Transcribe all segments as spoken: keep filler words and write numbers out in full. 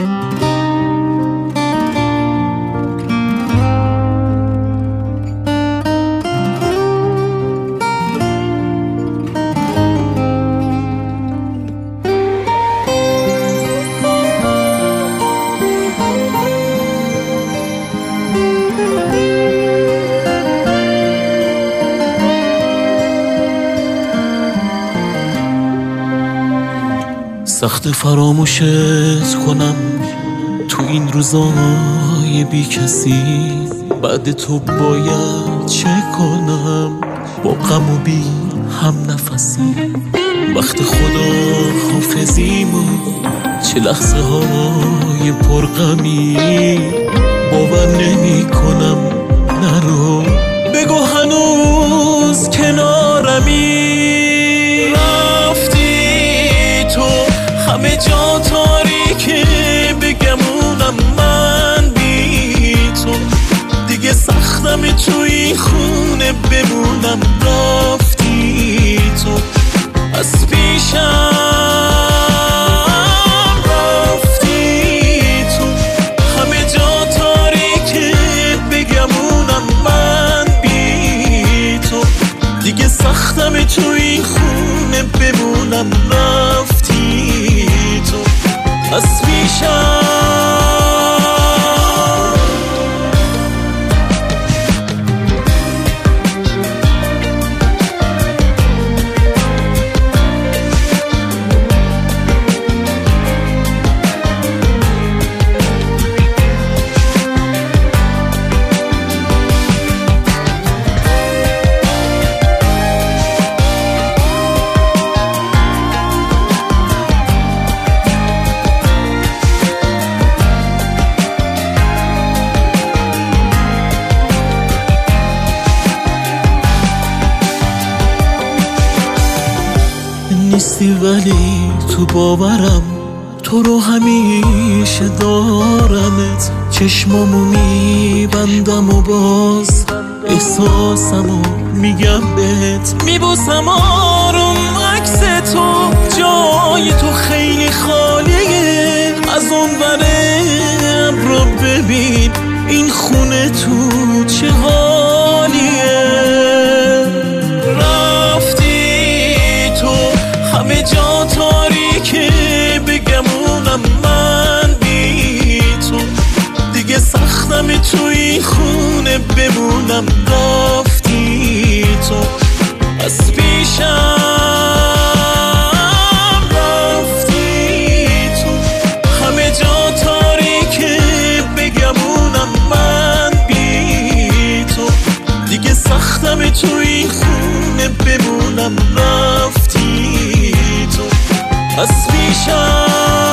سخت فراموشت کنم تو این روزای بی کسی، بعد تو باید چه کنم با غم و بی هم نفسی. وقت خدا حافظیمون چه لحظه های پرغمی، باور نمی کنم نرو بگو هنوز کنارمی. همه جا تاریکه بگمونم من بی تو، دیگه سختم تو این خونه بمونم. رفتی تو از پیشم، رفتی تو همه جا تاریکه بگمونم من بی تو، دیگه سختم تو این خونه بمونم. رفتی از پیشم. نیستی ولی تو باورم، تو رو همیشه دارمت. چشمامو میبندم و باز احساسمو میگم بهت، میبوسم آروم عکس تو، جای تو خیلی خالیه. از اون ورم رو ببین این خونه تو چه حالیه. همه جا تاریکه بگمونم من بی تو، دیگه سختم تو این خونه بمونم. رفتی تو از پیشم، رفتی تو همه جا تاریکه بگمونم من بی تو، دیگه سختم تو این خونه بمونم. رفتی از پیشم،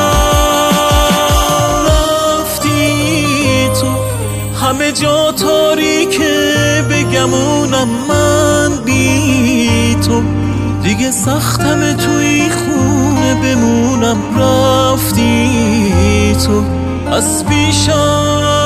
رفتی تو همه جا تاریکه بگمونم من بی تو، دیگه سختم توی خونه بمونم. رفتی تو از پیشم.